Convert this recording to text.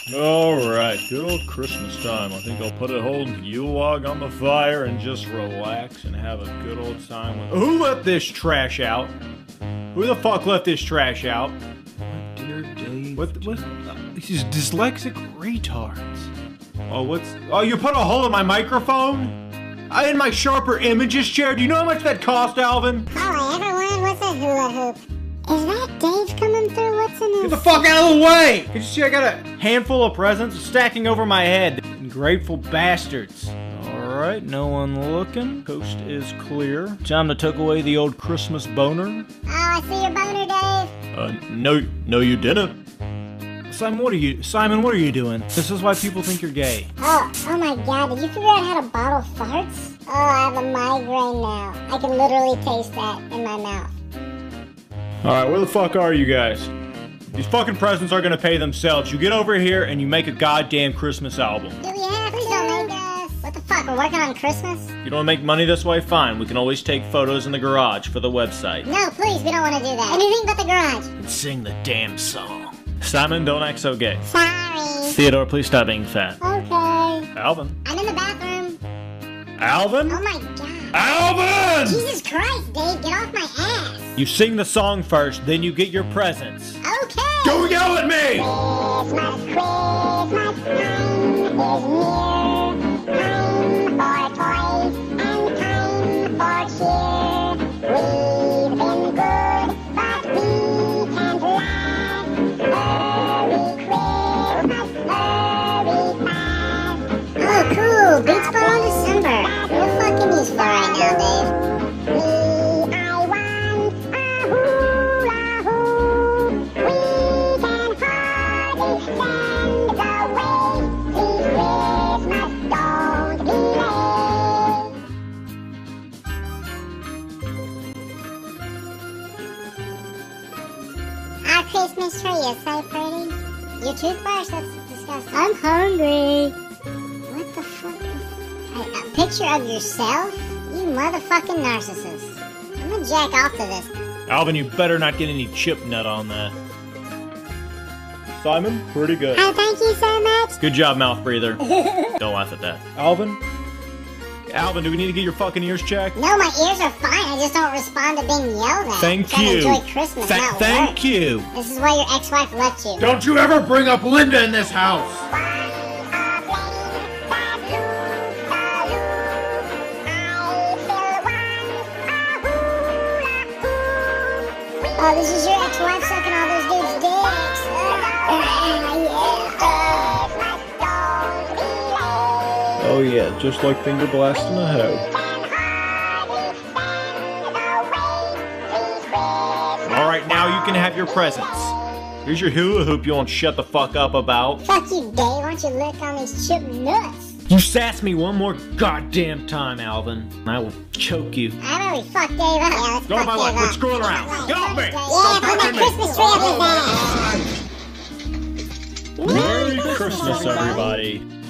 Alright, good old Christmas time. I think I'll put a whole Yule log on the fire and just relax and have a good old time with— Who let this trash out? Who the fuck let this trash out? My dear Dave. What these dyslexic retards. Oh, you put a hole in my microphone? In my Sharper Images chair? Do you know how much that cost, Alvin? Hi everyone, what's a hula hoop? Is that Dave coming through? What's in his— Get the fuck out of the way! Can you see I got a handful of presents stacking over my head? Ungrateful bastards. Alright, no one looking. Coast is clear. Time to tuck away the old Christmas boner. Oh, I see your boner, Dave. No you didn't. Simon, what are you doing? This is why people think you're gay. Oh my god, did you figure out how to bottle farts? Oh, I have a migraine now. I can literally taste that in my mouth. Alright, where the fuck are you guys? These fucking presents are gonna pay themselves. You get over here and you make a goddamn Christmas album. Do we have to? Please don't make us. What the fuck, we're working on Christmas? You don't make money this way? Fine. We can always take photos in the garage for the website. No, please, we don't want to do that. Anything but the garage. And sing the damn song. Simon, don't act so gay. Sorry. Theodore, please stop being fat. Okay. Alvin. I'm in the bathroom. Alvin? Oh my god. Alvin! Jesus Christ, Dave, get off my ass. You sing the song first, then you get your presents. Okay. Don't yell at me! Christmas, Christmas time is near. Time for toys and time for cheer. We've been good, but we can't last. Merry Christmas, hurry fast. Oh, cool. Beats Ball in December. What the fuck can these for right now, Dave? Me, I want a hula hoop. We can hardly stand the wait. Please, Christmas, don't delay. Our Christmas tree is so pretty. Your toothbrush, that's disgusting. I'm hungry. What the fuck? A picture of yourself? You motherfucking narcissist. I'm gonna jack off to this. Alvin, you better not get any chip nut on that. Simon, pretty good. Oh, thank you so much. Good job, mouth breather. Don't laugh at that. Alvin? Alvin, do we need to get your fucking ears checked? No, my ears are fine. I just don't respond to being yelled at. Thank I'm trying you. to enjoy Christmas, not Thank work. you. This is why your ex-wife left you. Don't you ever bring up Linda in this house! Oh, this is your ex-wife sucking all those dudes' dicks. Oh yeah, just like finger blasting a hoe. Alright, now you can have your presents. Here's your hula hoop you won't shut the fuck up about. Fuck you, Dave. Why don't you lick on these chip nuts? You sass me one more goddamn time, Alvin, and I will choke you. I already fucked Dave up. Yeah, let's Go fuck by Dave way, up. quit screwing around. Get off me! Yeah, put my Christmas tree up his ass. Merry Christmas, everybody.